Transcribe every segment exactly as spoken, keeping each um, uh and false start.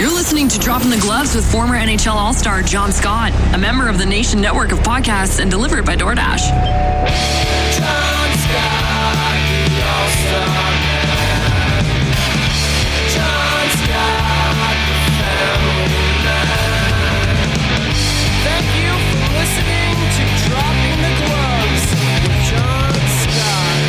You're listening to Dropping the Gloves with former N H L All-Star John Scott, a member of the Nation Network of podcasts and delivered by DoorDash. John Scott, the All-Star man. John Scott, the family man. Thank you for listening to Dropping the Gloves with John Scott.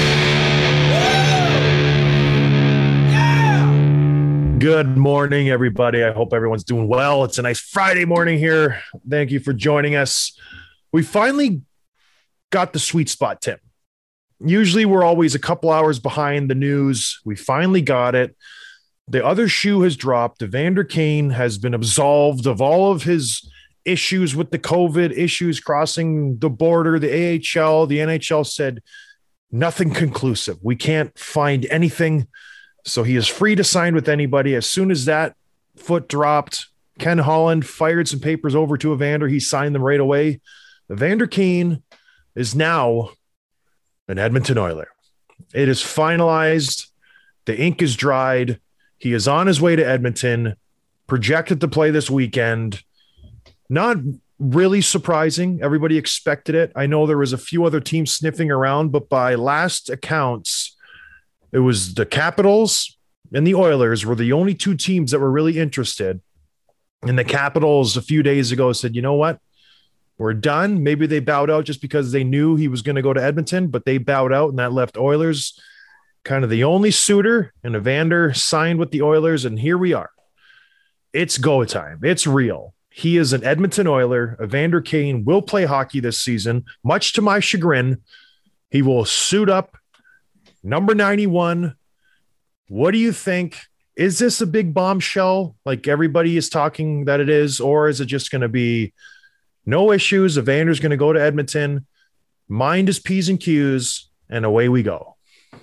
Woo! Yeah! Good morning, everybody. I hope everyone's doing well. It's a nice Friday morning here. Thank you for joining us. We finally got the sweet spot, Tim. Usually we're always a couple hours behind the news. We finally got it. The other shoe has dropped. Evander Kane has been absolved of all of his issues with the COVID issues crossing the border. The A H L, the N H L said nothing conclusive. We can't find anything. So he is free to sign with anybody. As soon as that foot dropped, Ken Holland fired some papers over to Evander. He signed them right away. Evander Kane is now an Edmonton Oiler. It is finalized. The ink is dried. He is on his way to Edmonton, projected to play this weekend. Not really surprising. Everybody expected it. I know there was a few other teams sniffing around, but by last accounts, it was the Capitals and the Oilers were the only two teams that were really interested. And the Capitals a few days ago said, you know what? We're done. Maybe they bowed out just because they knew he was going to go to Edmonton, but they bowed out and that left Oilers kind of the only suitor. And Evander signed with the Oilers, and here we are. It's go time. It's real. He is an Edmonton Oiler. Evander Kane will play hockey this season, much to my chagrin. He will suit up. Number ninety-one. What do you think? Is this a big bombshell like everybody is talking that it is, or is it just going to be no issues? Evander's going to go to Edmonton, mind his P's and Q's, and away we go.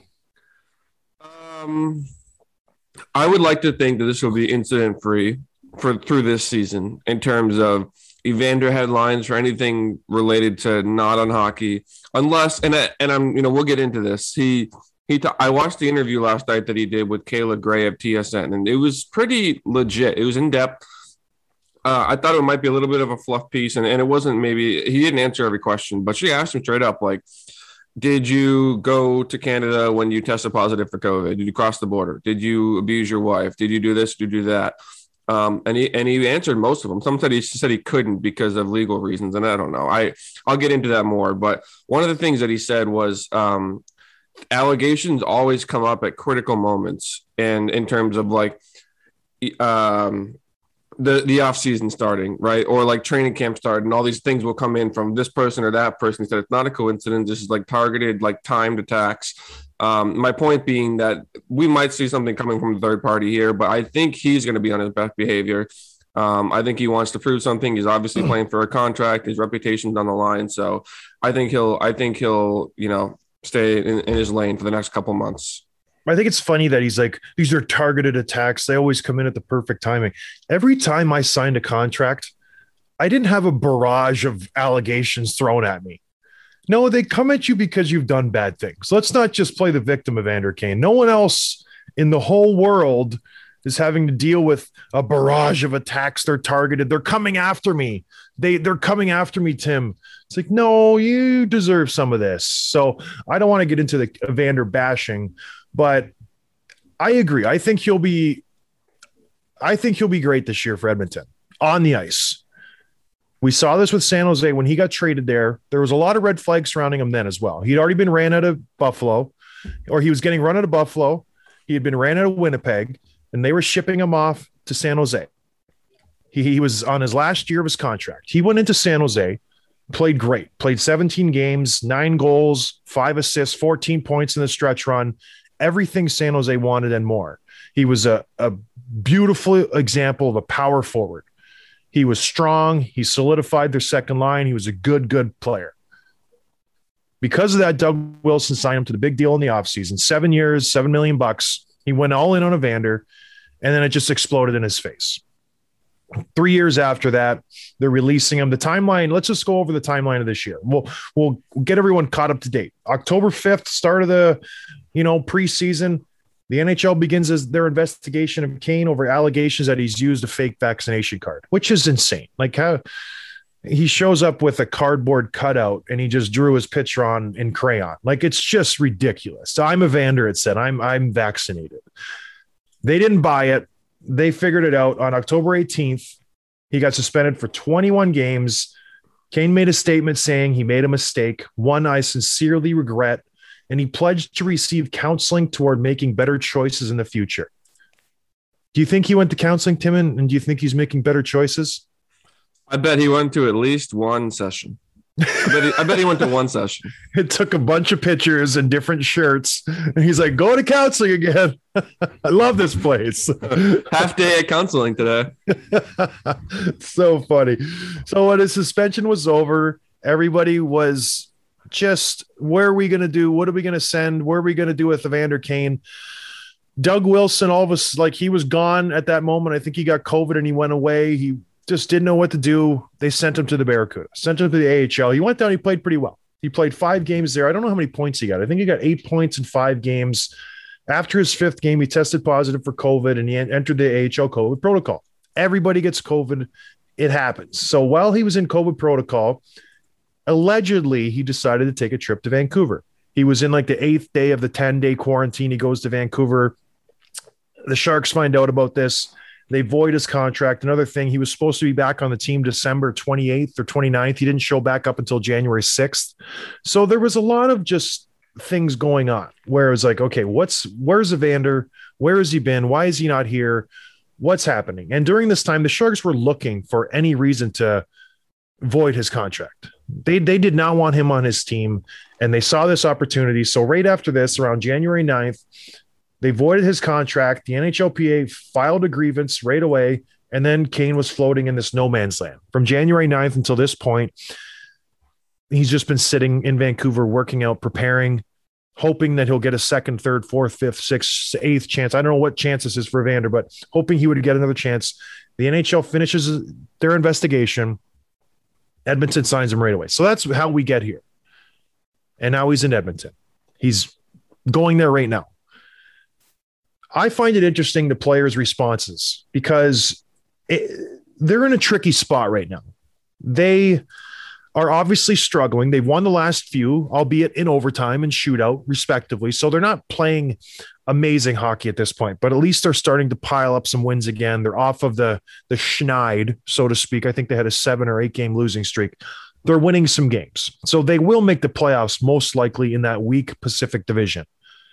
Um, I would like to think that this will be incident free for through this season in terms of Evander headlines or anything related to not on hockey, unless and I, and I'm you know we'll get into this. He he t- I watched the interview last night that he did with Kayla Gray of T S N, and it was pretty legit. It was in depth. Uh, I thought it might be a little bit of a fluff piece, and, and it wasn't. Maybe he didn't answer every question, but she asked him straight up, like, did you go to Canada when you tested positive for COVID? Did you cross the border? Did you abuse your wife? Did you do this? Did you do that? Um, and he and he answered most of them. Some said he said he couldn't because of legal reasons, and I don't know. I I'll get into that more. But one of the things that he said was um, allegations always come up at critical moments, and in terms of like um, the the off season starting, right, or like training camp starting, and all these things will come in from this person or that person. He said it's not a coincidence. This is like targeted, like timed attacks. Um, my point being that we might see something coming from the third party here, but I think he's going to be on his best behavior. Um, I think he wants to prove something. He's obviously playing for a contract. His reputation's on the line. So I think he'll, I think he'll, you know, stay in, in his lane for the next couple months. I think it's funny that he's like, these are targeted attacks. They always come in at the perfect timing. Every time I signed a contract, I didn't have a barrage of allegations thrown at me. No, they come at you because you've done bad things. Let's not just play the victim of Evander Kane. No one else in the whole world is having to deal with a barrage of attacks. They're targeted. They're coming after me. They, they're coming after me, Tim. It's like, no, you deserve some of this. So I don't want to get into the Evander bashing, but I agree. I think he'll be, I think he'll be great this year for Edmonton on the ice. We saw this with San Jose when he got traded there. There was a lot of red flags surrounding him then as well. He'd already been ran out of Buffalo, or he was getting run out of Buffalo. He had been ran out of Winnipeg, and they were shipping him off to San Jose. He, he was on his last year of his contract. He went into San Jose, played great, played seventeen games, nine goals, five assists, fourteen points in the stretch run, everything San Jose wanted and more. He was a, a beautiful example of a power forward. He was strong. He solidified their second line. He was a good, good player. Because of that, Doug Wilson signed him to the big deal in the offseason. Seven years, seven million bucks. He went all in on Evander, and then it just exploded in his face. Three years after that, they're releasing him. The timeline, let's just go over the timeline of this year. We'll, we'll get everyone caught up to date. October fifth, start of the, you know, preseason. The N H L begins as their investigation of Kane over allegations that he's used a fake vaccination card, which is insane. Like how he shows up with a cardboard cutout and he just drew his picture on in crayon. Like it's just ridiculous. So I'm Evander. It said I'm I'm vaccinated. They didn't buy it. They figured it out on October eighteenth. He got suspended for twenty-one games. Kane made a statement saying he made a mistake, one I sincerely regret, and he pledged to receive counseling toward making better choices in the future. Do you think he went to counseling, Tim, and do you think he's making better choices? I bet he went to at least one session. I bet he, I bet he went to one session. It took a bunch of pictures and different shirts, and he's like, go to counseling again. I love this place. Half day at counseling today. So funny. So when his suspension was over, everybody was just, where are we going to do? What are we going to send? Where are we going to do with Evander Kane? Doug Wilson, all of us, like he was gone at that moment. I think he got COVID and he went away. He just didn't know what to do. They sent him to the Barracuda, sent him to the A H L. He went down. He played pretty well. He played five games there. I don't know how many points he got. I think he got eight points in five games. After his fifth game, he tested positive for COVID and he entered the A H L COVID protocol. Everybody gets COVID. It happens. So while he was in COVID protocol, allegedly, he decided to take a trip to Vancouver. He was in like the eighth day of the ten-day quarantine. He goes to Vancouver. The Sharks find out about this. They void his contract. Another thing, he was supposed to be back on the team December twenty-eighth or twenty-ninth. He didn't show back up until January sixth. So there was a lot of just things going on where it was like, okay, what's where's Evander? Where has he been? Why is he not here? What's happening? And during this time, the Sharks were looking for any reason to void his contract. They they did not want him on his team, and they saw this opportunity. So right after this, around January ninth, they voided his contract. The N H L P A filed a grievance right away, and then Kane was floating in this no man's land. From January ninth until this point, he's just been sitting in Vancouver, working out, preparing, hoping that he'll get a second, third, fourth, fifth, sixth, eighth chance. I don't know what chance this is for Evander, but hoping he would get another chance. The N H L finishes their investigation. Edmonton signs him right away. So that's how we get here. And now he's in Edmonton. He's going there right now. I find it interesting, the players' responses, because it, they're in a tricky spot right now. They are obviously struggling. They've won the last few, albeit in overtime and shootout, respectively. So they're not playing amazing hockey at this point, but at least they're starting to pile up some wins again. They're off of the, the schneid, so to speak. I think they had a seven or eight game losing streak. They're winning some games. So they will make the playoffs, most likely in that weak Pacific Division.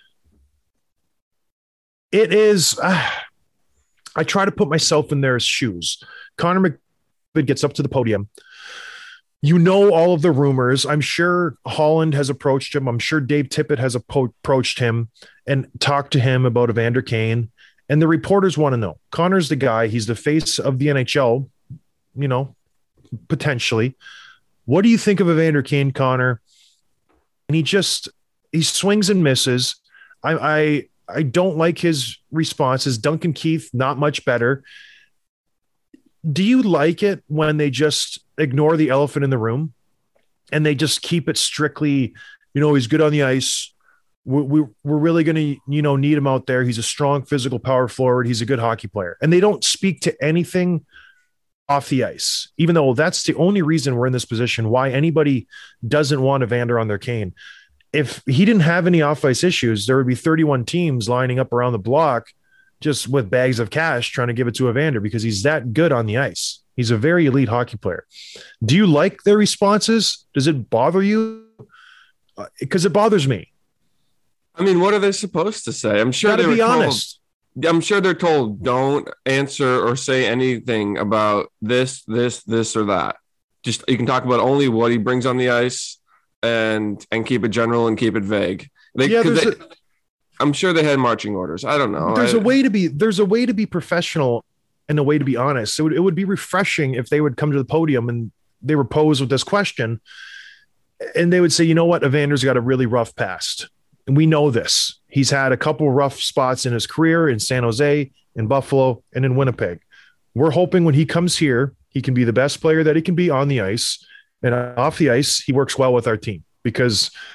It is, uh, I try to put myself in their shoes. Connor McDavid gets up to the podium. You know all of the rumors. I'm sure Holland has approached him. I'm sure Dave Tippett has appo- approached him and talked to him about Evander Kane. And the reporters want to know. Connor's the guy. He's the face of the N H L, you know, potentially. What do you think of Evander Kane, Connor? And he just, he swings and misses. I, I, I don't like his responses. Duncan Keith, not much better. Do you like it when they just ignore the elephant in the room and they just keep it strictly, you know, he's good on the ice. We, we, we're really going to, you know, need him out there. He's a strong physical power forward. He's a good hockey player. And they don't speak to anything off the ice, even though that's the only reason we're in this position, why anybody doesn't want Evander on their Kane. If he didn't have any off-ice issues, there would be thirty-one teams lining up around the block just with bags of cash trying to give it to Evander because he's that good on the ice. He's a very elite hockey player. Do you like their responses? Does it bother you? Because uh, it bothers me. I mean, what are they supposed to say? I'm sure Gotta they were be told, honest. I'm sure they're told, don't answer or say anything about this, this, this, or that. Just you can talk about only what he brings on the ice. And and keep it general and keep it vague. They, yeah, there's they, a, I'm sure they had marching orders. I don't know. There's I, a way to be. There's a way to be professional and a way to be honest. So it would, it would be refreshing if they would come to the podium and they were posed with this question, and they would say, "You know what? Evander's got a really rough past, and we know this. He's had a couple rough spots in his career in San Jose, in Buffalo, and in Winnipeg. We're hoping when he comes here, he can be the best player that he can be on the ice." And off the ice, he works well with our team because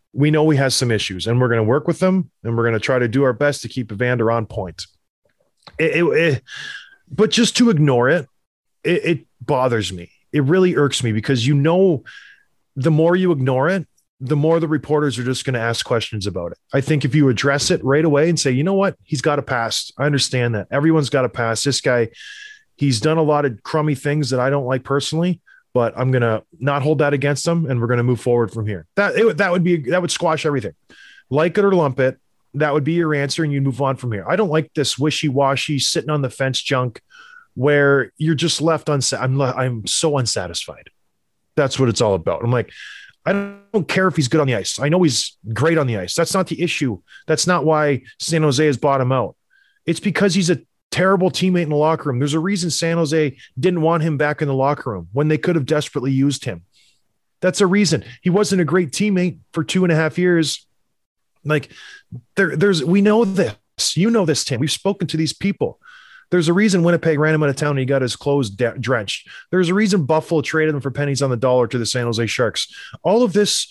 we know he has some issues, and we're going to work with them, and we're going to try to do our best to keep Evander on point. It, it, it, but just to ignore it, it, it bothers me. It really irks me because, you know, the more you ignore it, the more the reporters are just going to ask questions about it. I think if you address it right away and say, you know what, he's got a pass. I understand that. Everyone's got a pass. This guy, he's done a lot of crummy things that I don't like personally, but I'm going to not hold that against him, and we're going to move forward from here. That it, that would be, that would squash everything. Like it or lump it, that would be your answer, and you move on from here. I don't like this wishy-washy, sitting on the fence junk where you're just left unsa- I'm le- I'm so unsatisfied. That's what it's all about. I'm like, I don't care if he's good on the ice. I know he's great on the ice. That's not the issue. That's not why San Jose has bought him out. It's because he's a terrible teammate in the locker room. There's a reason San Jose didn't want him back in the locker room when they could have desperately used him. That's a reason. He wasn't a great teammate for two and a half years. Like there, there's, we know this, you know this, Tim. We've spoken to these people. There's a reason Winnipeg ran him out of town and he got his clothes de- drenched. There's a reason Buffalo traded him for pennies on the dollar to the San Jose Sharks. All of this,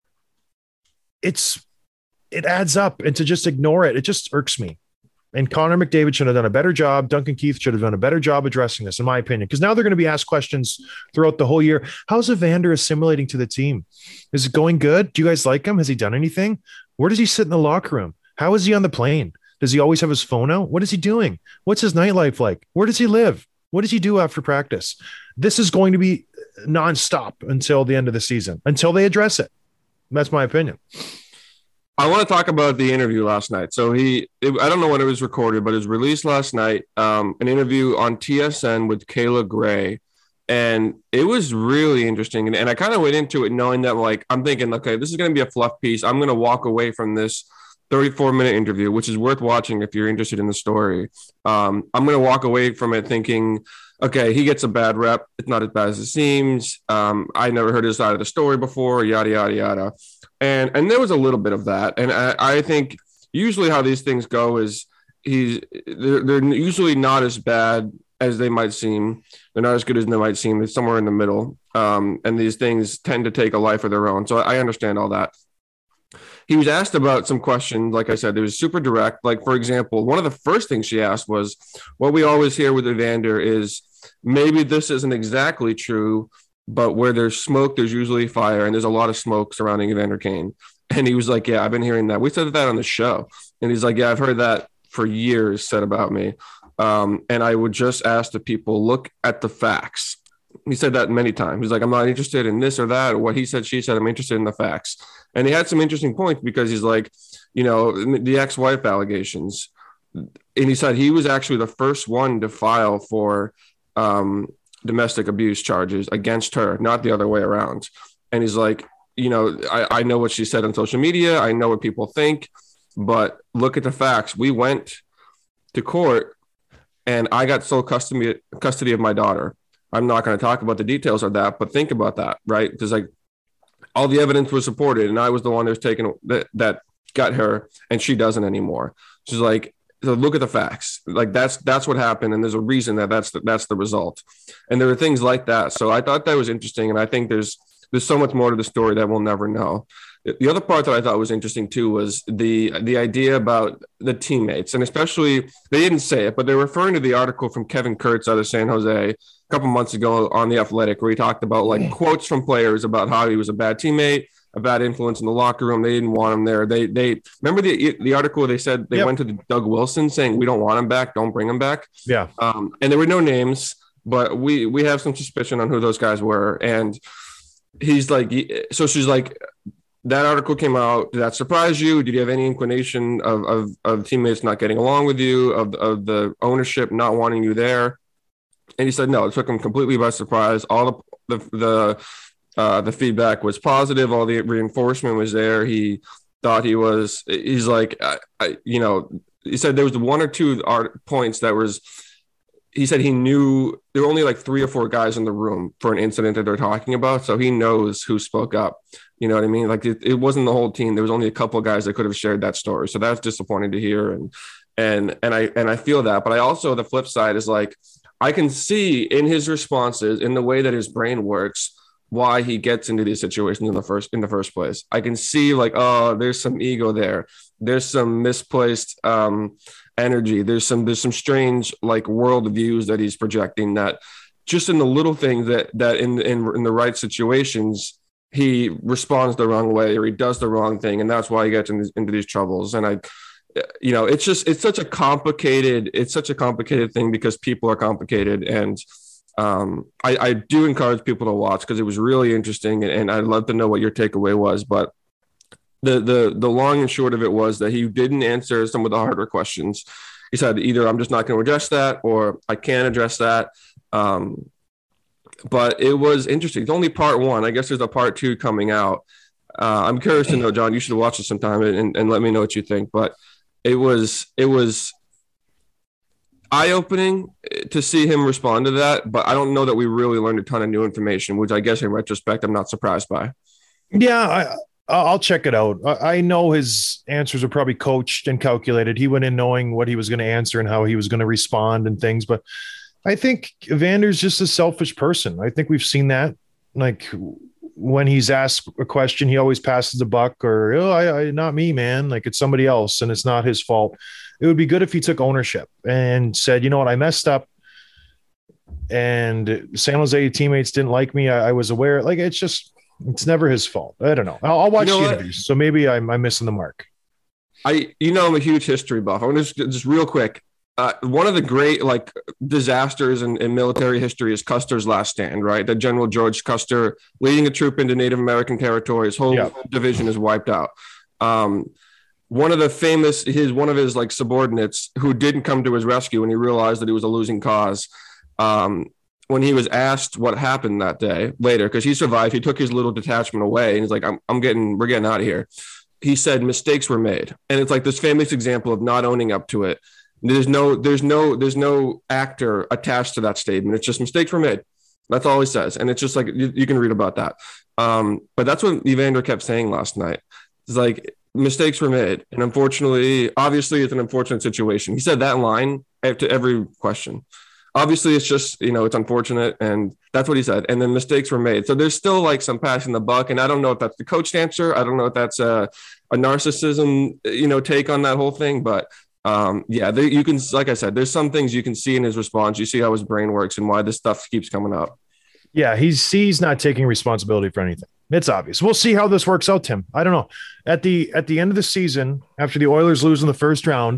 it's, it adds up, and to just ignore it, it just irks me. And Connor McDavid should have done a better job. Duncan Keith should have done a better job addressing this, in my opinion, because now they're going to be asked questions throughout the whole year. How's Evander assimilating to the team? Is it going good? Do you guys like him? Has he done anything? Where does he sit in the locker room? How is he on the plane? Does he always have his phone out? What is he doing? What's his nightlife like? Where does he live? What does he do after practice? This is going to be nonstop until the end of the season, until they address it. That's my opinion. I want to talk about the interview last night. So he, it, I don't know when it was recorded, but it was released last night. Um, an interview on T S N with Kayla Gray. And it was really interesting. And, and I kind of went into it knowing that, like, I'm thinking, okay, this is going to be a fluff piece. I'm going to walk away from this thirty-four minute interview, which is worth watching if you're interested in the story. Um, I'm going to walk away from it thinking, okay, he gets a bad rep. It's not as bad as it seems. Um, I never heard his side of the story before, yada, yada, yada. And and there was a little bit of that. And I, I think usually how these things go is he's they're, they're usually not as bad as they might seem. They're not as good as they might seem. It's somewhere in the middle. Um, and these things tend to take a life of their own. So I understand all that. He was asked about some questions. Like I said, it was super direct. Like, for example, one of the first things she asked was, what we always hear with Evander is, maybe this isn't exactly true, but where there's smoke, there's usually fire. And there's a lot of smoke surrounding Evander Kane. And he was like, yeah, I've been hearing that. We said that on the show. And he's like, yeah, I've heard that for years said about me. Um, and I would just ask the people, look at the facts. He said that many times. He's like, I'm not interested in this or that, or what he said, she said. I'm interested in the facts. And he had some interesting points because he's like, you know, the ex-wife allegations. And he said he was actually the first one to file for um, domestic abuse charges against her, not the other way around. And he's like, you know, I, I know what she said on social media. I know what people think, but look at the facts. We went to court and I got sole custody, custody of my daughter. I'm not going to talk about the details of that, but think about that, right? Because like all the evidence was supported, and I was the one that was taken that, that got her, and she doesn't anymore. She's like, so look at the facts. Like that's that's what happened, and there's a reason that that's the, that's the result. And there are things like that. So I thought that was interesting, and I think there's there's so much more to the story that we'll never know. The other part that I thought was interesting too was the the idea about the teammates, and especially they didn't say it, but they're referring to the article from Kevin Kurtz out of San Jose a couple months ago on The Athletic, where he talked about like quotes from players about how he was a bad teammate, a bad influence in the locker room. They didn't want him there. They they remember the the article where they said they yep. went to the Doug Wilson saying we don't want him back, don't bring him back. Yeah, um, and there were no names, but we we have some suspicion on who those guys were, and he's like, so she's like. That article came out. Did that surprise you? Did you have any inclination of, of, of teammates not getting along with you, of, of the ownership not wanting you there? And he said, no, it took him completely by surprise. All the the the, uh, the feedback was positive. All the reinforcement was there. He thought he was, he's like, I, I, you know, he said there was one or two art points that was, he said he knew there were only like three or four guys in the room for an incident that they're talking about. So he knows who spoke up. You know what I mean? Like it, it wasn't the whole team. There was only a couple of guys that could have shared that story. So that's disappointing to hear. And, and, and I, and I feel that, but I also, the flip side is like, I can see in his responses, in the way that his brain works, why he gets into these situations in the first in the first place. I can see like, oh, there's some ego there. There's some misplaced um, energy. There's some there's some strange like world views that he's projecting that just in the little things that that in in, in the right situations he responds the wrong way or he does the wrong thing, and that's why he gets into, into these troubles. And I, you know, it's just it's such a complicated it's such a complicated thing because people are complicated. And um, I, I do encourage people to watch because it was really interesting, and, and I'd love to know what your takeaway was. But the the the long and short of it was that he didn't answer some of the harder questions. He said either I'm just not going to address that or I can't address that. Um, But it was interesting. It's only part one. I guess there's a part two coming out. Uh, I'm curious to know, John. You should watch it sometime and, and let me know what you think. But it was it was eye-opening to see him respond to that. But I don't know that we really learned a ton of new information, which I guess in retrospect I'm not surprised by. Yeah, I, I'll check it out. I know his answers are probably coached and calculated. He went in knowing what he was going to answer and how he was going to respond and things, but I think Evander's just a selfish person. I think we've seen that. Like when he's asked a question, he always passes the buck or, oh, I, I, not me, man. Like it's somebody else and it's not his fault. It would be good if he took ownership and said, you know what, I messed up and San Jose teammates didn't like me. I, I was aware. Like it's just, it's never his fault. I don't know. I'll, I'll watch you know the what? interviews. So maybe I'm, I'm missing the mark. I, you know, I'm a huge history buff. I'm just, just real quick. Uh, one of the great like disasters in, in military history is Custer's last stand, right? That General George Custer leading a troop into Native American territory, his whole yeah. division is wiped out. Um, one of the famous, his one of his like subordinates who didn't come to his rescue when he realized that he was a losing cause. Um, when he was asked what happened that day later, because he survived, he took his little detachment away and he's like, I'm, I'm getting, we're getting out of here. He said mistakes were made. And it's like this famous example of not owning up to it. There's no, there's no, there's no actor attached to that statement. It's just mistakes were made. That's all he says. And it's just like, you, you can read about that. Um, but that's what Evander kept saying last night. It's like mistakes were made. And unfortunately, obviously it's an unfortunate situation. He said that line to every question. Obviously it's just, you know, it's unfortunate. And that's what he said. And then mistakes were made. So there's still like some passing the buck. And I don't know if that's the coach answer. I don't know if that's a, a narcissism, you know, take on that whole thing, but Um, yeah, there, you can, like I said, there's some things you can see in his response. You see how his brain works and why this stuff keeps coming up. Yeah, he's he's not taking responsibility for anything. It's obvious. We'll see how this works out, Tim. I don't know. At the at the end of the season, after the Oilers lose in the first round,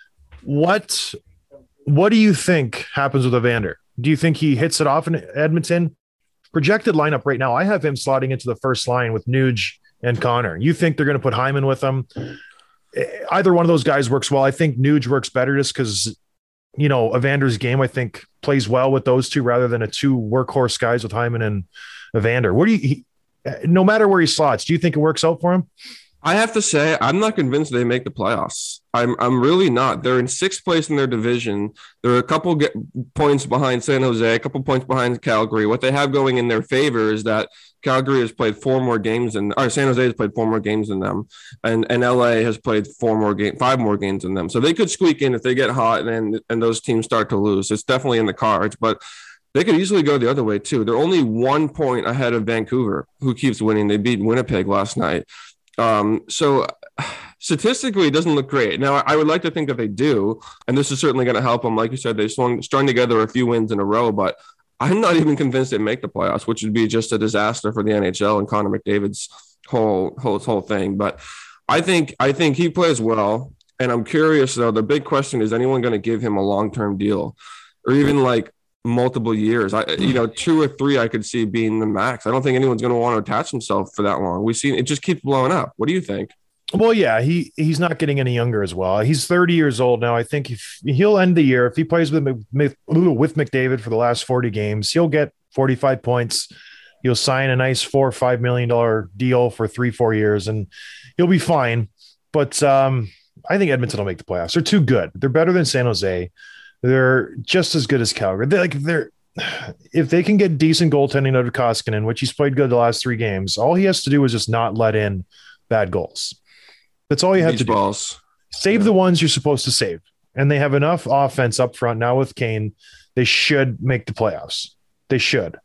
what what do you think happens with Evander? Do you think he hits it off in Edmonton? Projected lineup right now, I have him slotting into the first line with Nuge and Connor. You think they're going to put Hyman with him? Either one of those guys works well. I think Nuge works better just because, you know, Evander's game, I think, plays well with those two rather than a two workhorse guys with Hyman and Evander. What do you, he, no matter where he slots, do you think it works out for him? I have to say, I'm not convinced they make the playoffs. I'm I'm really not. They're in sixth place in their division. They're a couple get points behind San Jose, a couple points behind Calgary. What they have going in their favor is that Calgary has played four more games than, or San Jose has played four more games than them, and and L A has played four more game, five more games than them. So they could squeak in if they get hot and and those teams start to lose. It's definitely in the cards, but they could easily go the other way too. They're only one point ahead of Vancouver, who keeps winning. They beat Winnipeg last night. Um, so statistically, it doesn't look great. Now, I would like to think that they do, and this is certainly going to help them. Like you said, they strung, strung together a few wins in a row, but I'm not even convinced they make the playoffs, which would be just a disaster for the N H L and Connor McDavid's whole whole whole thing. But I think I think he plays well, and I'm curious though. The big question is: anyone going to give him a long term deal, or even like multiple years? I, you know, two or three I could see being the max. I don't think anyone's going to want to attach himself for that long. We've seen it just keeps blowing up. What do you think? Well, yeah, he he's not getting any younger as well. He's thirty years old now. I think if he'll end the year, if he plays with with McDavid for the last forty games, he'll get forty-five points. He'll sign a nice four or five million dollar deal for three, four years, and he'll be fine. But um, I think Edmonton will make the playoffs. They're too good. They're better than San Jose. They're just as good as Calgary. They're like they're if they can get decent goaltending out of Koskinen, which he's played good the last three games, all he has to do is just not let in bad goals. That's all you have These to do. Balls. Save yeah. the ones you're supposed to save. And they have enough offense up front now with Kane. They should make the playoffs. They should.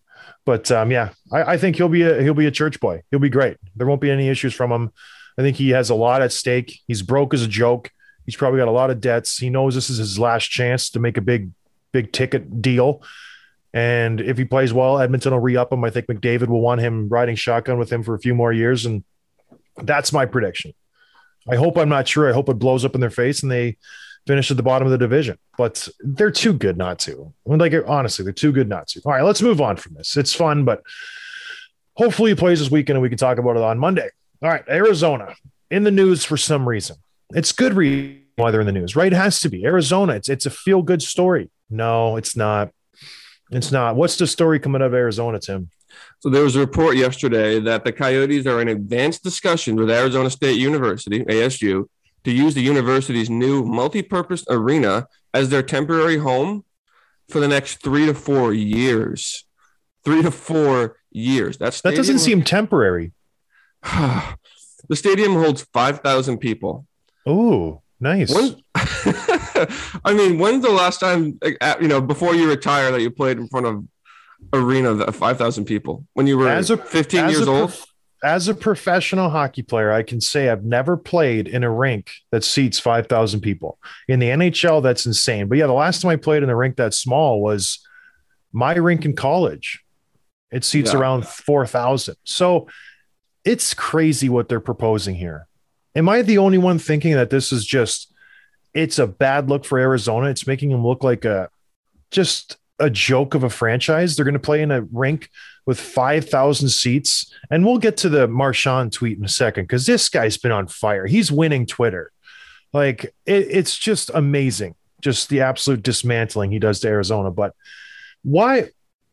But um, yeah, I, I think he'll be a he'll be a church boy. He'll be great. There won't be any issues from him. I think he has a lot at stake. He's broke as a joke. He's probably got a lot of debts. He knows this is his last chance to make a big, big ticket deal. And if he plays well, Edmonton will re-up him. I think McDavid will want him riding shotgun with him for a few more years. And that's my prediction. I hope I'm not sure. I hope it blows up in their face and they finish at the bottom of the division. But they're too good not to. I mean, like, honestly, they're too good not to. All right, let's move on from this. It's fun, but hopefully he plays this weekend and we can talk about it on Monday. All right, Arizona in the news for some reason. It's good reason why they're in the news, right? It has to be. Arizona, it's it's a feel-good story. No, it's not. It's not. What's the story coming out of Arizona, Tim? So there was a report yesterday that the Coyotes are in advanced discussion with Arizona State University, A S U, to use the university's new multi-purpose arena as their temporary home for the next three to four years. Three to four years. That's that doesn't seem temporary. The stadium holds five thousand people. Oh, nice. When, I mean, when's the last time, you know, before you retire that you played in front of arena of five thousand people? When you were as a, fifteen as years a, old? As a professional hockey player, I can say I've never played in a rink that seats five thousand people. In the N H L, that's insane. But yeah, the last time I played in a rink that small was my rink in college. It seats yeah. around four thousand. So it's crazy what they're proposing here. Am I the only one thinking that this is just, it's a bad look for Arizona? It's making them look like a, just a joke of a franchise. They're going to play in a rink with five thousand seats. And we'll get to the Marchand tweet in a second, because this guy's been on fire. He's winning Twitter. Like it, it's just amazing. Just the absolute dismantling he does to Arizona. But why,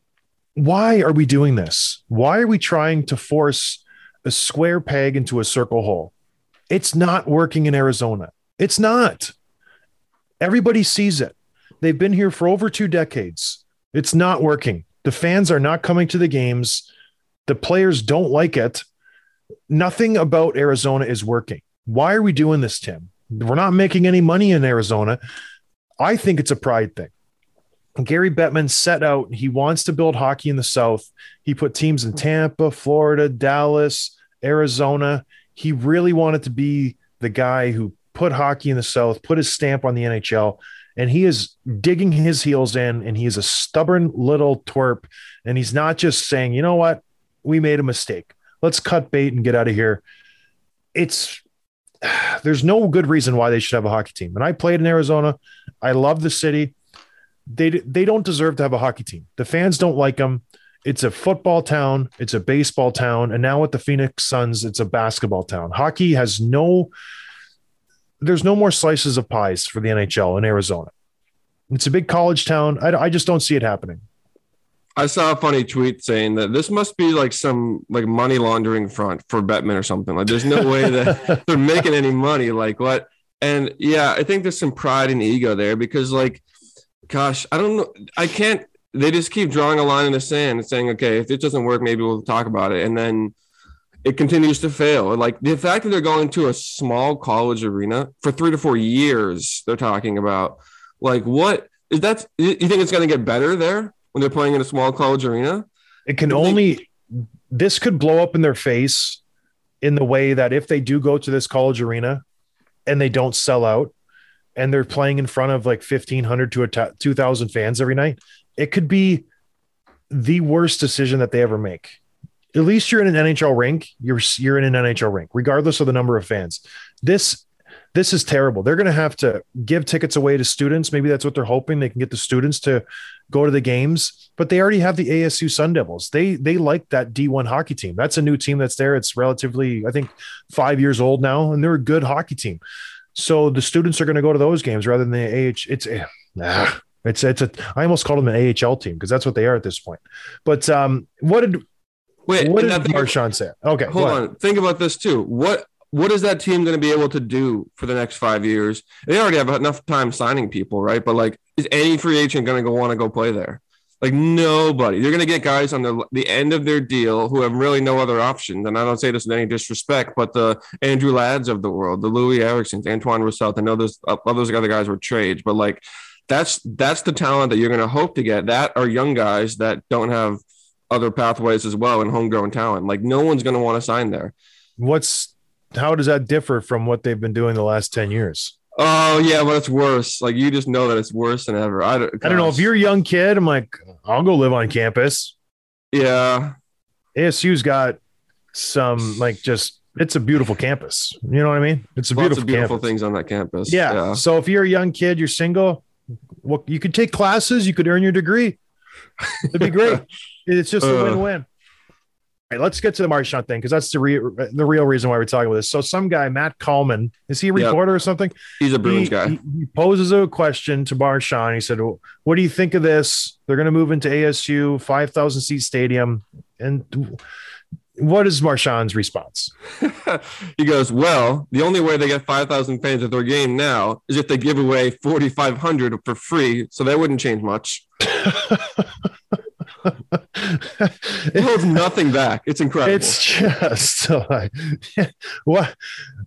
why are we doing this? Why are we trying to force a square peg into a circle hole? It's not working in Arizona. It's not. Everybody sees it. They've been here for over two decades. It's not working. The fans are not coming to the games. The players don't like it. Nothing about Arizona is working. Why are we doing this, Tim? We're not making any money in Arizona. I think it's a pride thing. Gary Bettman set out, he wants to build hockey in the South. He put teams in Tampa, Florida, Dallas, Arizona. He really wanted to be the guy who put hockey in the South, put his stamp on the N H L, and he is digging his heels in, and he is a stubborn little twerp, and he's not just saying, you know what, we made a mistake. Let's cut bait and get out of here. It's there's no good reason why they should have a hockey team. And I played in Arizona. I love the city. They they don't deserve to have a hockey team. The fans don't like them. It's a football town. It's a baseball town. And now with the Phoenix Suns, it's a basketball town. Hockey has no, there's no more slices of pies for the N H L in Arizona. It's a big college town. I, I just don't see it happening. I saw a funny tweet saying that this must be like some like money laundering front for Bettman or something. Like there's no way that they're making any money. Like what? And yeah, I think there's some pride and ego there because like, gosh, I don't know. I can't. They just keep drawing a line in the sand and saying, okay, if it doesn't work, maybe we'll talk about it. And then it continues to fail. Like the fact that they're going to a small college arena for three to four years, they're talking about like, what is that? You think it's going to get better there when they're playing in a small college arena? It can only, this could blow up in their face in the way that if they do go to this college arena and they don't sell out, and they're playing in front of like fifteen hundred to a two thousand fans every night, it could be the worst decision that they ever make. At least you're in an N H L rink. You're, you're in an N H L rink, regardless of the number of fans. This, this is terrible. They're going to have to give tickets away to students. Maybe that's what they're hoping. They can get the students to go to the games, but they already have the A S U Sun Devils. They, they like that D one hockey team. That's a new team that's there. It's relatively, I think, five years old now, and they're a good hockey team. So the students are going to go to those games rather than the A H. It's nah, it's it's a. I almost called them an A H L team because that's what they are at this point. But um, what did wait? What did Marchand say? Okay, hold on. Think about this too. What what is that team going to be able to do for the next five years? They already have enough time signing people, right? But like, is any free agent going to go want to go play there? Like nobody. They're going to get guys on the the end of their deal who have really no other option. And I don't say this with any disrespect, but the Andrew Ladds of the world, the Louis Ericssons, Antoine Roussel. I know those those other guys were trades, but like that's that's the talent that you're going to hope to get. That are young guys that don't have other pathways as well and homegrown talent. Like no one's going to want to sign there. What's how does that differ from what they've been doing the last ten years? Oh yeah, but it's worse. Like you just know that it's worse than ever. I don't, I don't know. If you're a young kid, I'm like, I'll go live on campus. Yeah. A S U's got some like just it's a beautiful campus. You know what I mean? It's a Lots beautiful of beautiful campus. things on that campus. Yeah. yeah. So if you're a young kid, you're single, well, you could take classes, you could earn your degree. It'd be great. It's just a Uh. win-win. All right, let's get to the Marchand thing because that's the real the real reason why we're talking about this. So some guy, Matt Coleman, is he a Yep. reporter or something? He's a Bruins he, guy. He, he poses a question to Marchand. He said, "What do you think of this? They're going to move into A S U, five thousand seat stadium." And what is Marchand's response? He goes, well, the only way they get five thousand fans at their game now is if they give away forty-five hundred for free. So that wouldn't change much. It holds nothing back. It's incredible. It's just like, what?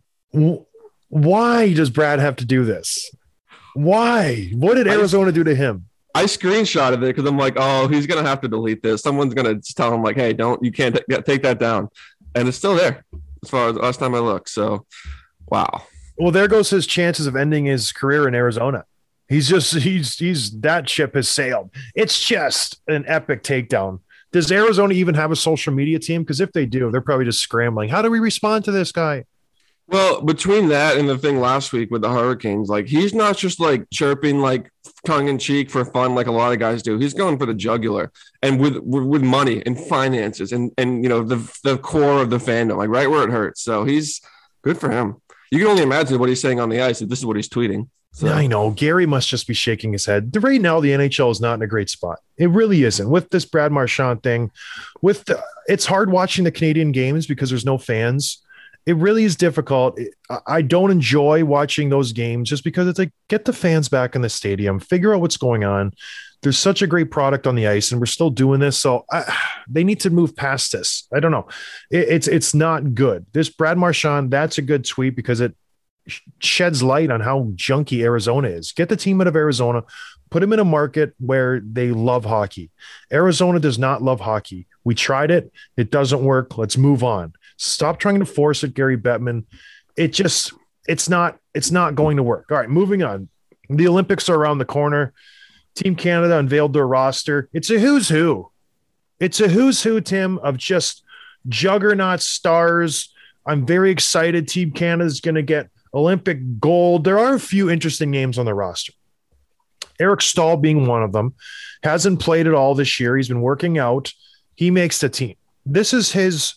Why does Brad have to do this? Why? What did Arizona do to him? I screenshotted it because I'm like, oh, he's gonna have to delete this. Someone's gonna just tell him like, hey, don't you can't t- take that down, and it's still there as far as last time I looked. So, wow. Well, there goes his chances of ending his career in Arizona. He's just he's he's that ship has sailed. It's just an epic takedown. Does Arizona even have a social media team? Because if they do, they're probably just scrambling. How do we respond to this guy? Well, between that and the thing last week with the Hurricanes, like he's not just like chirping like tongue in cheek for fun like a lot of guys do. He's going for the jugular and with with money and finances and and you know the the core of the fandom, like right where it hurts. So he's good for him. You can only imagine what he's saying on the ice if this is what he's tweeting. So. I know Gary must just be shaking his head. Right now, the N H L is not in a great spot. It really isn't. With this Brad Marchand thing, with the, it's hard watching the Canadian games because there's no fans. It really is difficult. I don't enjoy watching those games just because it's like, get the fans back in the stadium, figure out what's going on. There's such a great product on the ice and we're still doing this. So I, they need to move past this. I don't know. It, it's, it's not good. This Brad Marchand, that's a good tweet because it sheds light on how junky Arizona is. Get the team out of Arizona, put them in a market where they love hockey. Arizona does not love hockey. We tried it. It doesn't work. Let's move on. Stop trying to force it, Gary Bettman. It just, it's not, it's not going to work. All right, moving on. The Olympics are around the corner. Team Canada unveiled their roster. It's a who's who. It's a who's who, Tim, of just juggernaut stars. I'm very excited. Team Canada is going to get Olympic gold. There are a few interesting names on the roster. Eric Stahl being one of them. Hasn't played at all this year. He's been working out. He makes the team. This is his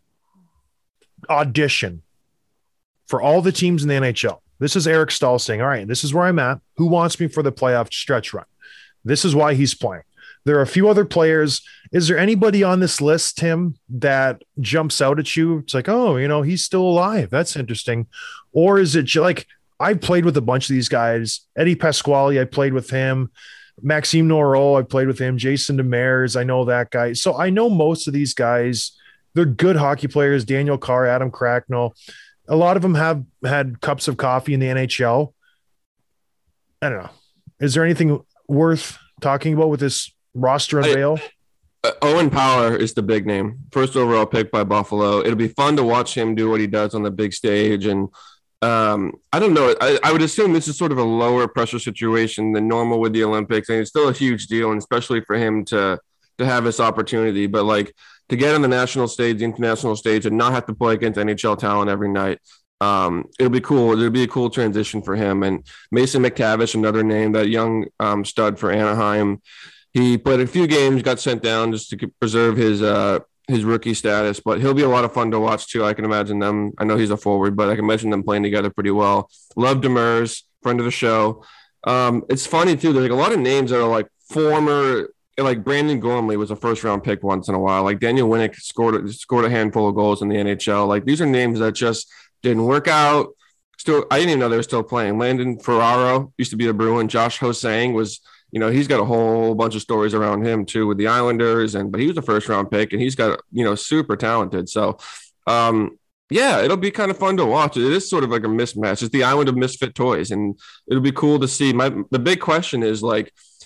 audition for all the teams in the N H L. This is Eric Stahl saying, all right, this is where I'm at. Who wants me for the playoff stretch run? This is why he's playing. There are a few other players. Is there anybody on this list, Tim, that jumps out at you? It's like, oh, you know, he's still alive. That's interesting. Or is it like, I've played with a bunch of these guys. Eddie Pasquale, I played with him. Maxime Noreau, I played with him. Jason Demers, I know that guy. So I know most of these guys. They're good hockey players. Daniel Carr, Adam Cracknell. A lot of them have had cups of coffee in the N H L. I don't know. Is there anything worth talking about with this roster unveil? Uh, Owen Power is the big name. First overall pick by Buffalo. It'll be fun to watch him do what he does on the big stage. And um, I don't know. I, I would assume this is sort of a lower pressure situation than normal with the Olympics. And it's still a huge deal, and especially for him to to have this opportunity. But like to get on the national stage, the international stage, and not have to play against N H L talent every night. Um, it'll be cool. It'll be a cool transition for him. And Mason McTavish, another name, that young um, stud for Anaheim. He played a few games, got sent down just to preserve his uh, his rookie status, but he'll be a lot of fun to watch too. I can imagine them. I know he's a forward, but I can imagine them playing together pretty well. Love Demers, friend of the show. Um, it's funny too. There's like a lot of names that are like former, like Brandon Gormley was a first round pick once in a while. Like Daniel Winnick scored scored a handful of goals in the N H L. Like these are names that just didn't work out. Still, I didn't even know they were still playing. Landon Ferraro used to be a Bruin. Josh Hosang was. You know, he's got a whole bunch of stories around him too with the Islanders, and but he was a first round pick, and he's got, you know, super talented. So, um, yeah, it'll be kind of fun to watch. It is sort of like a mismatch. It's the island of misfit toys, and it'll be cool to see. My the big question is like,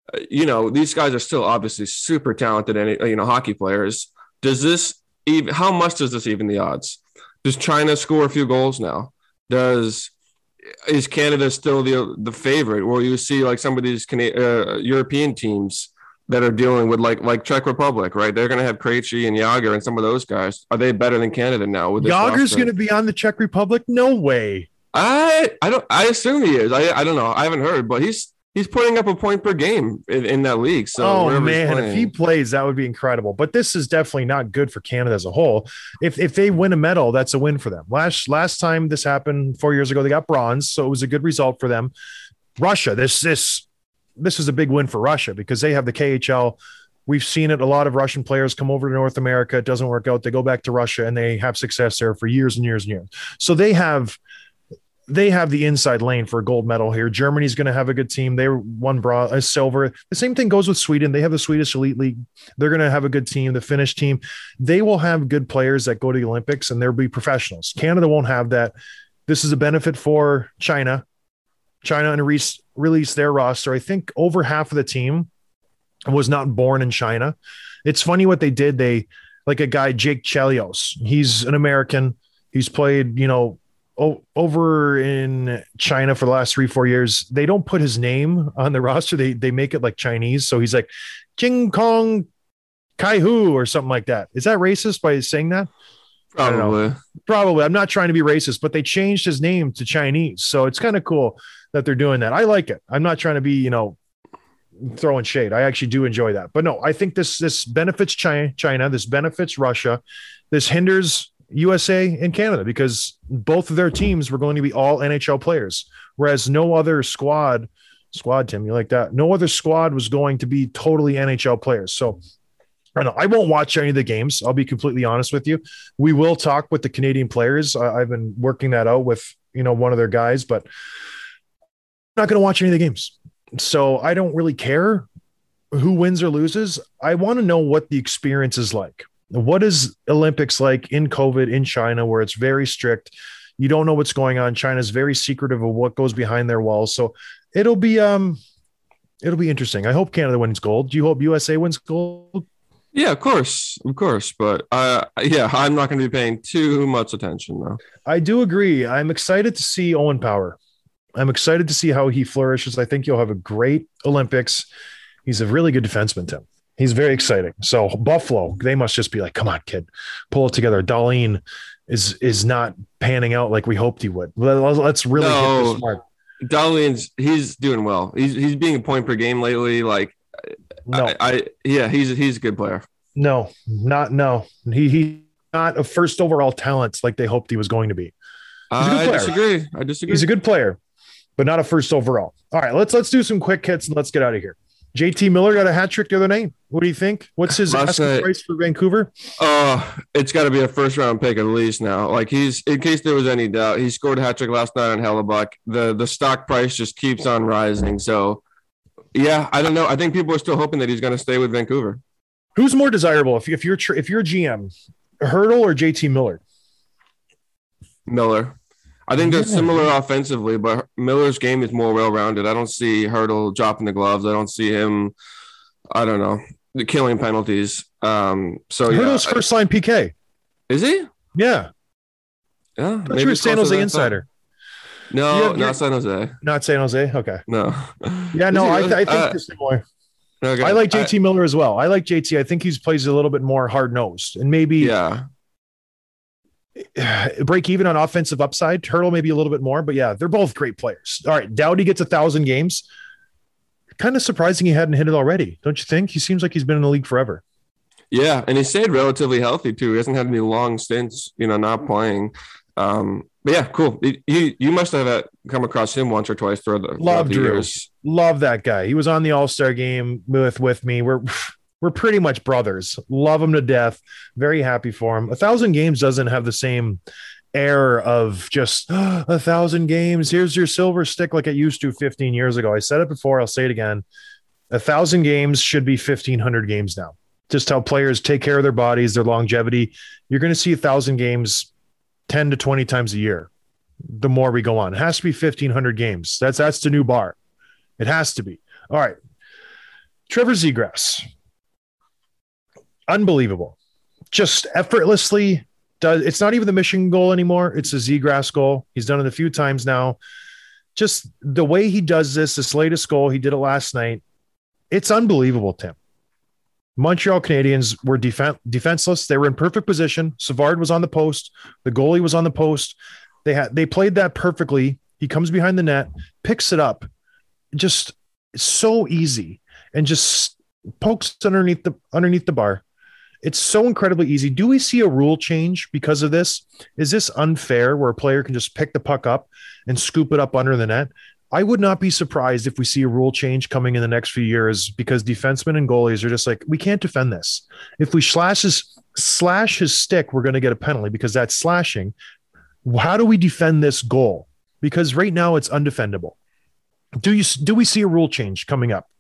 uh, you know, these guys are still obviously super talented, and you know, hockey players. Does this even? How much does this even the odds? Does China score a few goals now? Does is Canada still the the favorite? Or you see like some of these Canadian, uh, European teams that are dealing with like like Czech Republic, right? They're going to have Krejci and Yager and some of those guys. Are they better than Canada now? With this Yager's roster? going to be on the Czech Republic? No way. I I don't I assume he is. I I don't know. I haven't heard, but he's he's putting up a point per game in, in that league. So oh wherever he's man, if he playing. plays, that would be incredible. But this is definitely not good for Canada as a whole. If if they win a medal, that's a win for them. Last last time this happened four years ago, they got bronze, so it was a good result for them. Russia, this this this is a big win for Russia because they have the K H L. We've seen it. A lot of Russian players come over to North America. It doesn't work out. They go back to Russia and they have success there for years and years and years. So they have they have the inside lane for a gold medal here. Germany's going to have a good team. They won bronze, uh, silver. The same thing goes with Sweden. They have the Swedish Elite League. They're going to have a good team. The Finnish team, they will have good players that go to the Olympics and they'll be professionals. Canada won't have that. This is a benefit for China. China and release release their roster. I think over half of the team was not born in China. It's funny what they did. They like a guy, Jake Chelios. He's an American. He's played, you know, oh, over in China for the last three, four years. They don't put his name on the roster. They they make it like Chinese. So he's like Jing Kong Kai Hu or something like that. Is that racist by saying that? I don't know. Probably. Probably. I'm not trying to be racist, but they changed his name to Chinese. So it's kind of cool that they're doing that. I like it. I'm not trying to be, you know, throwing shade. I actually do enjoy that. But no, I think this this benefits China, China, this benefits Russia. This hinders U S A and Canada because both of their teams were going to be all N H L players, whereas no other squad, squad, Tim, you like that? No other squad was going to be totally N H L players. So I don't know. I won't watch any of the games. I'll be completely honest with you. We will talk with the Canadian players. I, I've been working that out with, you know, one of their guys, but I'm not going to watch any of the games. So I don't really care who wins or loses. I want to know what the experience is like. What is Olympics like in COVID in China, where it's very strict? You don't know what's going on. China's very secretive of what goes behind their walls. So it'll be um, it'll be interesting. I hope Canada wins gold. Do you hope U S A wins gold? Yeah, of course, of course. But uh, yeah, I'm not going to be paying too much attention though. I do agree. I'm excited to see Owen Power. I'm excited to see how he flourishes. I think you'll have a great Olympics. He's a really good defenseman, Tim. He's very exciting. So Buffalo, they must just be like, come on, kid, pull it together. Darlene is is not panning out like we hoped he would. Let's really No. hit this mark. Darlene's he's doing well. He's he's being a point per game lately. Like, No, I, I yeah, he's he's a good player. no, not no. He he's not a first overall talent like they hoped he was going to be. He's a good I player. disagree. I disagree. He's a good player, but not a first overall. All right, let's let's do some quick hits and let's get out of here. J T Miller got a hat trick the other night. What do you think? What's his Must asking say- price for Vancouver? Oh, it's got to be a first round pick at least now. Like he's in case there was any doubt, he scored a hat trick last night on Hellebuck. The the stock price just keeps on rising. So yeah, I don't know. I think people are still hoping that he's going to stay with Vancouver. Who's more desirable if, if you're tr- if you're G M, Hurdle or J T Miller? Miller. I think they're Yeah. similar offensively, but Miller's game is more well rounded. I don't see Hurdle dropping the gloves. I don't see him. I don't know, killing penalties. Um, so yeah, Hurdle's first line P K. is he? Yeah, Yeah, that's your it's San closer Jose than I Insider. thought. No, Yeah, you're- not San Jose. Not San Jose. Okay. No. Yeah, no, I, Is th- he? I think Uh, they're similar. okay. I like J T Miller as well. I like J T. I think he's plays a little bit more hard nosed and maybe Yeah. break even on offensive upside. Hurdle maybe a little bit more, but yeah, they're both great players. All right, Doughty gets a thousand games. Kind of surprising he hadn't hit it already, don't you think? He seems like he's been in the league forever. Yeah, and he stayed relatively healthy too. He hasn't had any long stints, you know, not playing. Um, but yeah, cool. You you must have uh, come across him once or twice throughout the, throughout Love the Drew. years. Love that guy. He was on the All Star game with with me. We're we're pretty much brothers. Love him to death. Very happy for him. A thousand games doesn't have the same air of just "Oh, a thousand games. Here's your silver stick like it used to fifteen years ago. I said it before. I'll say it again. A thousand games should be fifteen hundred games now. Just how players take care of their bodies, their longevity. You're going to see a thousand games ten to twenty times a year. The more we go on, it has to be fifteen hundred games. That's that's the new bar. It has to be. All right. Trevor Zegras, unbelievable. Just effortlessly does. It's not even the Michigan goal anymore. It's a Zegras goal. He's done it a few times now. Just the way he does this, this latest goal, he did it last night. It's unbelievable, Tim. Montreal Canadiens were defen- defenseless. They were in perfect position. Savard was on the post. The goalie was on the post. They had they played that perfectly. He comes behind the net, picks it up, just so easy, and just pokes underneath the underneath the bar. It's so incredibly easy. Do we see a rule change because of this? Is this unfair where a player can just pick the puck up and scoop it up under the net? I would not be surprised if we see a rule change coming in the next few years because defensemen and goalies are just like, we can't defend this. If we slash his, slash his stick, we're going to get a penalty because that's slashing. How do we defend this goal? Because right now it's undefendable. Do you do we see a rule change coming up?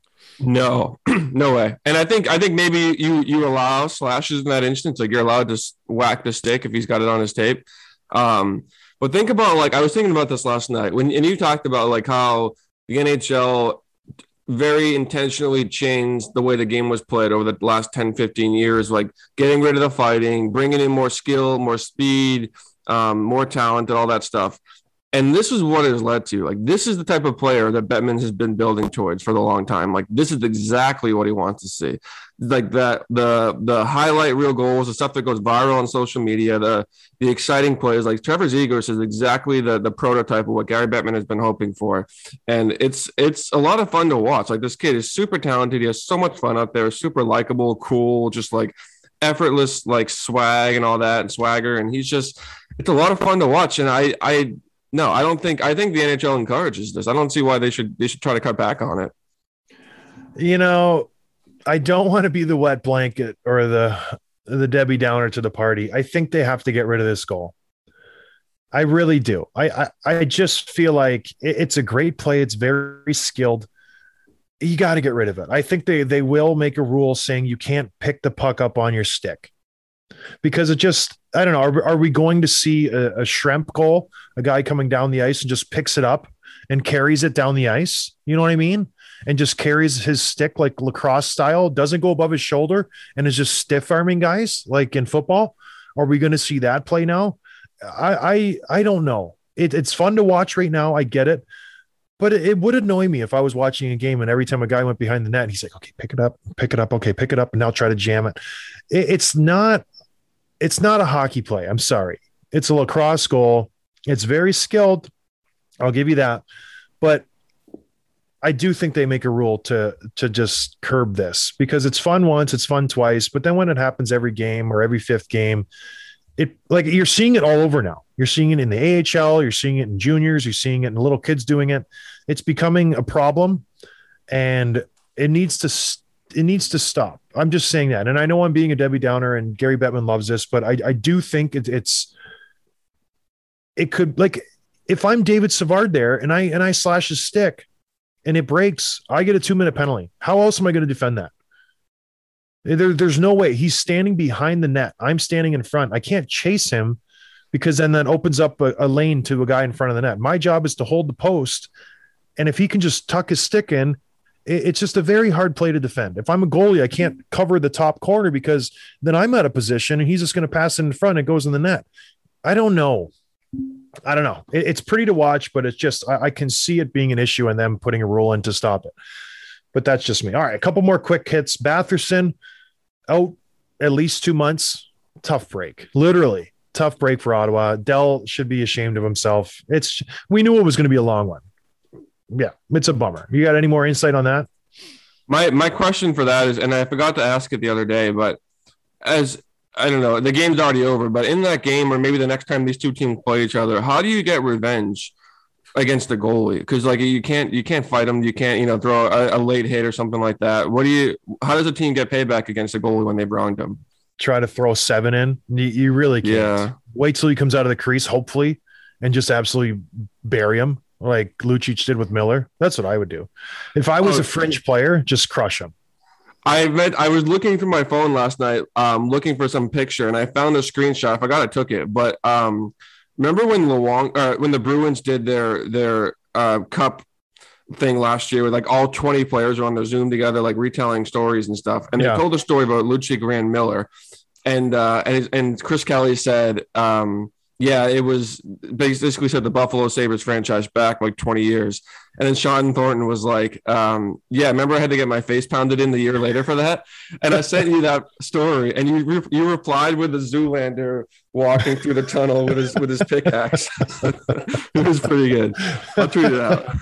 No, no way. And I think I think maybe you you allow slashes in that instance. Like you're allowed to whack the stick if he's got it on his tape. Um, but think about, like, I was thinking about this last night when, and you talked about like how the N H L very intentionally changed the way the game was played over the last ten, fifteen years, like getting rid of the fighting, bringing in more skill, more speed, um, more talent, and all that stuff. And this is what it has led to. Like, this is the type of player that Bettman has been building towards for the long time. Like, this is exactly what he wants to see. Like that, the the highlight reel goals, the stuff that goes viral on social media, the the exciting plays. Like Trevor Zegras is exactly the the prototype of what Gary Bettman has been hoping for. And it's it's a lot of fun to watch. Like, this kid is super talented. He has so much fun out there. Super likable, cool, just like effortless, like swag and all that, and swagger. And he's just, it's a lot of fun to watch. And I I. No, I don't think. I think the N H L encourages this. I don't see why they should. They should try to cut back on it. You know, I don't want to be the wet blanket or the the Debbie Downer to the party. I think they have to get rid of this goal. I really do. I I, I just feel like it, it's a great play. It's very skilled. You got to get rid of it. I think they they will make a rule saying you can't pick the puck up on your stick. Because it just, I don't know, are, are we going to see a, a Schrempf goal, a guy coming down the ice and just picks it up and carries it down the ice? You know what I mean? And just carries his stick like lacrosse style, doesn't go above his shoulder and is just stiff arming guys like in football. Are we going to see that play now? I I, I don't know. It, it's fun to watch right now. I get it. But it, it would annoy me if I was watching a game and every time a guy went behind the net, he's like, okay, pick it up, pick it up. Okay, pick it up. And now try to jam it. it it's not. It's not a hockey play. I'm sorry. It's a lacrosse goal. It's very skilled. I'll give you that. But I do think they make a rule to, to just curb this because it's fun once, it's fun twice. But then when it happens every game or every fifth game, it like you're seeing it all over now. You're seeing it in the A H L. You're seeing it in juniors. You're seeing it in little kids doing it. It's becoming a problem and it needs to st- It needs to stop. I'm just saying that. And I know I'm being a Debbie Downer and Gary Bettman loves this, but I, I do think it, it's, it could, like, if I'm David Savard there and I, and I slash his stick and it breaks, I get a two minute penalty. How else am I going to defend that? There, there's no way. He's standing behind the net. I'm standing in front. I can't chase him because then that opens up a, a lane to a guy in front of the net. My job is to hold the post. And if he can just tuck his stick in, it's just a very hard play to defend. If I'm a goalie, I can't cover the top corner because then I'm out of position and he's just going to pass it in front and it goes in the net. I don't know. I don't know. It's pretty to watch, but it's just, I can see it being an issue and them putting a rule in to stop it. But that's just me. All right. A couple more quick hits. Batherson out at least two months. Tough break. Literally tough break for Ottawa. Dell should be ashamed of himself. It's, we knew it was going to be a long one. Yeah, it's a bummer. You got any more insight on that? My my question for that is, and I forgot to ask it the other day, but as I don't know, the game's already over, but in that game or maybe the next time these two teams play each other, how do you get revenge against the goalie? Because like you can't you can't fight him, you can't you know throw a, a late hit or something like that. What do you? How does a team get payback against a goalie when they wronged him? Try to throw seven in. You, you really can't. Yeah. Wait till he comes out of the crease, hopefully, and just absolutely bury him. Like Lucic did with Miller. That's what I would do. If I was oh, a fringe player, just crush him. I meant I was looking through my phone last night, um, looking for some picture, and I found a screenshot. I forgot I took it, but um, remember when Luong, uh, when the Bruins did their their uh, cup thing last year where like all twenty players were on the Zoom together, like retelling stories and stuff. And Yeah. they told a story about Lucic Rand Miller. And, uh, and, and Chris Kelly said, um, yeah, it was basically said the Buffalo Sabres franchise back like twenty years. And then Sean Thornton was like, um, yeah, remember I had to get my face pounded in the year later for that? And I sent you that story, and you re- you replied with a Zoolander walking through the tunnel with his with his pickaxe. It was pretty good. I'll tweet it out.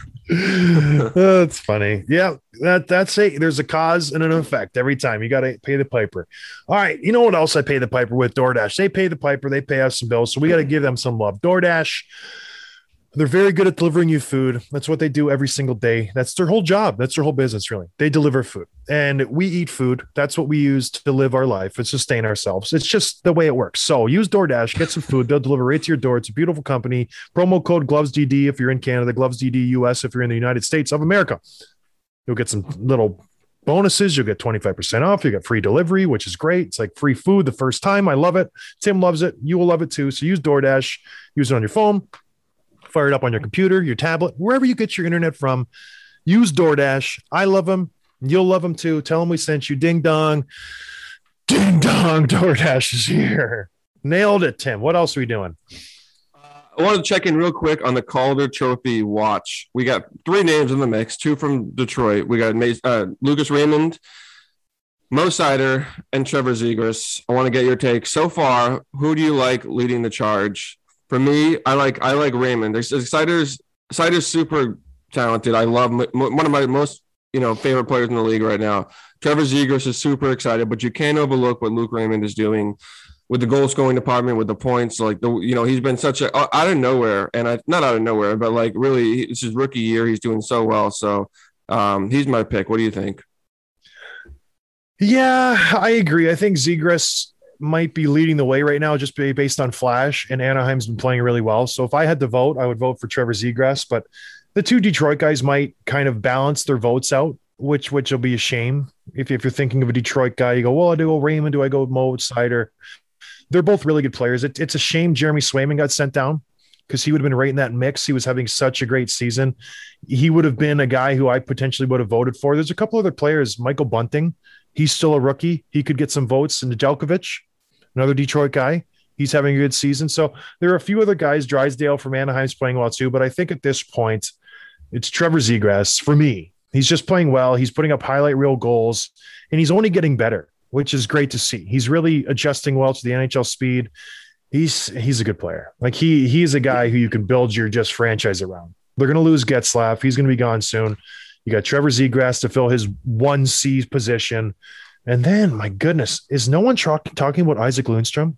That's funny. Yeah, that that's it. There's a cause and an effect every time. You got to pay the piper. All right. You know what else I pay the piper with? DoorDash. They pay the piper. They pay us some bills. So we got to give them some love. DoorDash, they're very good at delivering you food. That's what they do every single day. That's their whole job. That's their whole business, really. They deliver food, and we eat food. That's what we use to live our life and sustain ourselves. It's just the way it works. So use DoorDash, get some food. They'll deliver right to your door. It's a beautiful company. Promo code GlovesDD if you're in Canada, GlovesDD U S if you're in the United States of America. You'll get some little bonuses. You'll get twenty-five percent off. You get free delivery, which is great. It's like free food the first time. I love it. Tim loves it. You will love it too. So use DoorDash. Use it on your phone. Fire it up on your computer, your tablet, wherever you get your internet from. Use DoorDash. I love them. You'll love them too. Tell them we sent you. Ding dong. Ding dong. DoorDash is here. Nailed it, Tim. What else are we doing? I want to check in real quick on the Calder Trophy watch. We got three names in the mix, two from Detroit. We got uh, Lucas Raymond, Mo Seider, and Trevor Zegras. I want to get your take. So far, who do you like leading the charge? For me, I like I like Raymond. There's Seider's Seider's super talented. I love m- one of my most you know favorite players in the league right now. Trevor Zegras is super excited, but you can't overlook what Luke Raymond is doing with the goal scoring department, with the points. Like the you know he's been such a out of nowhere, and I not out of nowhere, but like really, it's his rookie year. He's doing so well. So um, he's my pick. What do you think? Yeah, I agree. I think Zegras might be leading the way right now just based on flash, and Anaheim's been playing really well. So if I had to vote, I would vote for Trevor Zegras, but the two Detroit guys might kind of balance their votes out, which which will be a shame. If, if you're thinking of a Detroit guy, you go, well, do I go Raymond? Do I go with Mo Seider? They're both really good players. It, it's a shame Jeremy Swayman got sent down because he would have been right in that mix. He was having such a great season. He would have been a guy who I potentially would have voted for. There's a couple other players. Michael Bunting, he's still a rookie. He could get some votes. And Nedeljkovic, another Detroit guy, he's having a good season. So there are a few other guys. Drysdale from Anaheim's playing well too, but I think at this point it's Trevor Zegras for me. He's just playing well. He's putting up highlight reel goals, and he's only getting better, which is great to see. He's really adjusting well to the N H L speed. He's he's a good player. Like he he's a guy who you can build your just franchise around. They're going to lose Getzlaf. He's going to be gone soon. You got Trevor Zegras to fill his one C position. And then, my goodness, is no one tra- talking about Isaac Lundstrom?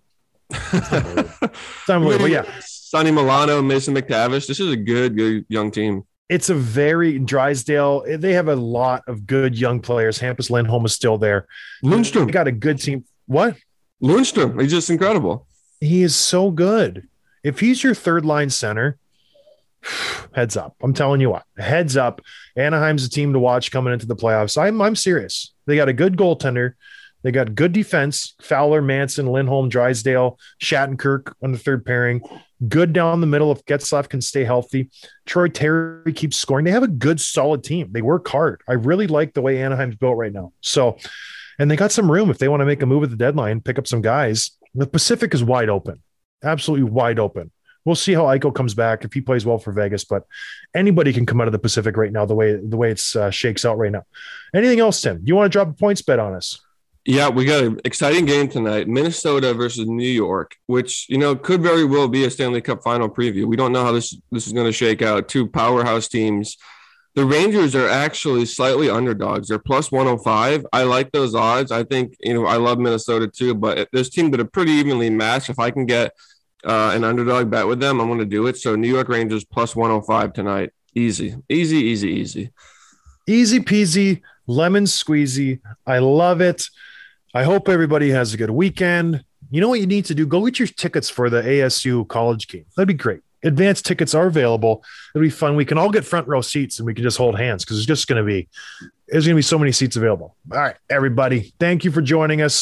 It's unbelievable. Yeah. Sonny Milano, Mason McTavish. This is a good, good young team. It's a very Drysdale. They have a lot of good young players. Hampus Lindholm is still there. Lundstrom. They got a good team. What? Lundstrom. He's just incredible. He is so good. If he's your third line center, heads up. I'm telling you what, heads up. Anaheim's a team to watch coming into the playoffs. I'm I'm serious. They got a good goaltender. They got good defense. Fowler, Manson, Lindholm, Drysdale, Shattenkirk on the third pairing. Good down the middle if Getzlaf can stay healthy. Troy Terry keeps scoring. They have a good, solid team. They work hard. I really like the way Anaheim's built right now. So, and they got some room if they want to make a move at the deadline, pick up some guys. The Pacific is wide open, absolutely wide open. We'll see how Eichel comes back if he plays well for Vegas, but anybody can come out of the Pacific right now the way the way it's uh, shakes out right now. Anything else, Tim? You want to drop a points bet on us? Yeah, we got an exciting game tonight, Minnesota versus New York, which, you know, could very well be a Stanley Cup final preview. We don't know how this, this is going to shake out. Two powerhouse teams. The Rangers are actually slightly underdogs. They're plus one oh five. I like those odds. I think, you know, I love Minnesota too, but this team that are pretty evenly matched. If I can get uh, an underdog bet with them, I'm going to do it. So New York Rangers plus one oh five tonight. Easy, easy, easy, easy. Easy peasy, lemon squeezy. I love it. I hope everybody has a good weekend. You know what you need to do? Go get your tickets for the A S U college game. That'd be great. Advanced tickets are available. It'll be fun. We can all get front row seats and we can just hold hands because it's just going to be, there's going to be so many seats available. All right, everybody. Thank you for joining us.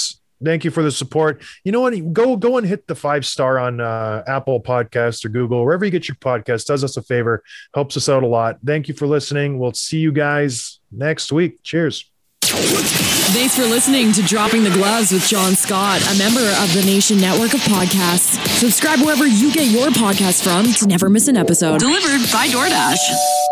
Thank you for the support. You know what? Go go and hit the five star on uh, Apple Podcasts or Google, wherever you get your podcast. Does us a favor, helps us out a lot. Thank you for listening. We'll see you guys next week. Cheers. Thanks for listening to Dropping the Gloves with John Scott, a member of the Nation Network of Podcasts. Subscribe wherever you get your podcasts from to never miss an episode. Delivered by DoorDash.